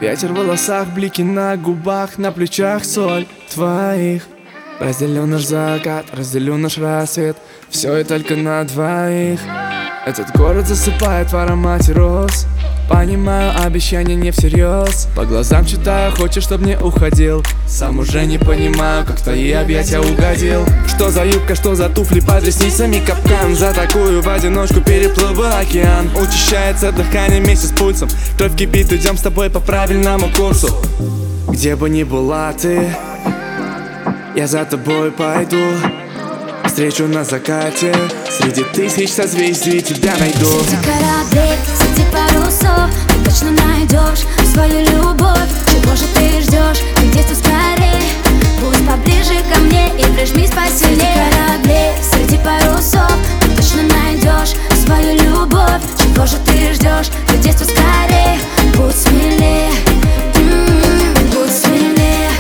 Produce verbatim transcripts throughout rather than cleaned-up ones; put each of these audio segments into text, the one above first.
Ветер в волосах, блики на губах, на плечах соль твоих. Разделю наш закат, разделю наш рассвет, все и только на двоих. Этот город засыпает в аромате роз. Понимаю, обещания не всерьез. По глазам читаю, хочешь, чтоб не уходил. Сам уже не понимаю, как в твои объятия угодил. Что за юбка, что за туфли, под ресницами капкан. За такую в одиночку переплыву океан. Учащается дыхание вместе с пульсом. Кровь кипит, идем с тобой по правильному курсу. Где бы ни была ты, я за тобой пойду. Встречу на закате, среди тысяч созвездий тебя найду. Среди кораблей, среди парусов ты точно найдешь свою любовь. Чего же ты ждешь? Ты действуй скорей, пусть поближе ко мне и прижмись посильнее. Среди кораблей, среди парусов ты точно найдешь свою любовь. Чего же ты ждешь? Ты действуй скорей, будь смелее, м-м, будь смелее.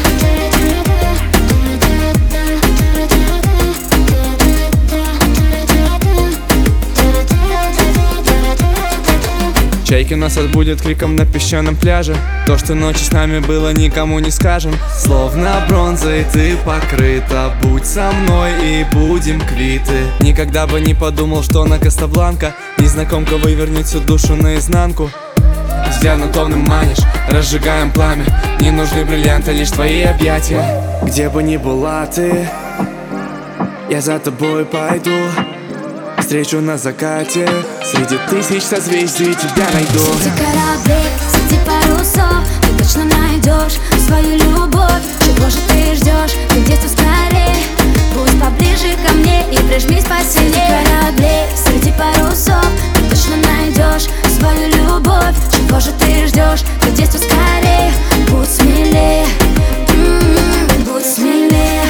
Чайки нас отбудет криком на песчаном пляже. То, что ночью с нами было, никому не скажем. Словно бронзой ты покрыта. Будь со мной и будем квиты. Никогда бы не подумал, что на Коста-Бланка незнакомка вывернет всю душу наизнанку. Взглядом томным манишь, разжигаем пламя. Не нужны бриллианты, лишь твои объятия. Где бы ни была ты, я за тобой пойду. Встречу на закате, среди тысяч созвездий тебя найду. Среди кораблей, среди парусов ты точно найдешь свою любовь. Чего же ты ждешь? Ты действуй скорей, пусть поближе ко мне и прижмись посильнее. Среди кораблей, среди парусов ты точно найдешь свою любовь. Чего же ты ждешь? Ты действуй скорей, будь смелее, м-м, будь смелее.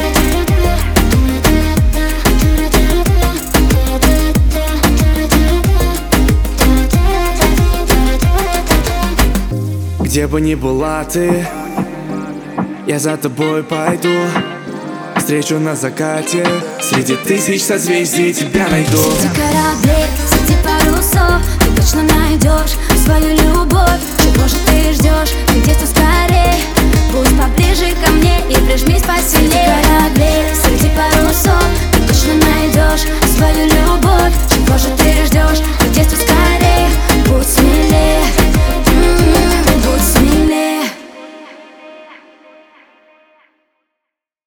Где бы ни была ты, я за тобой пойду. Встречу на закате, среди тысяч созвездий тебя найду. Среди кораблей, среди парусов ты точно найдешь свою любовь. Чего же ты ждешь? Ты действуй скорей, пусть поближе ко мне и прижмись посильнее. Среди кораблей, среди парусов ты точно найдешь свою любовь.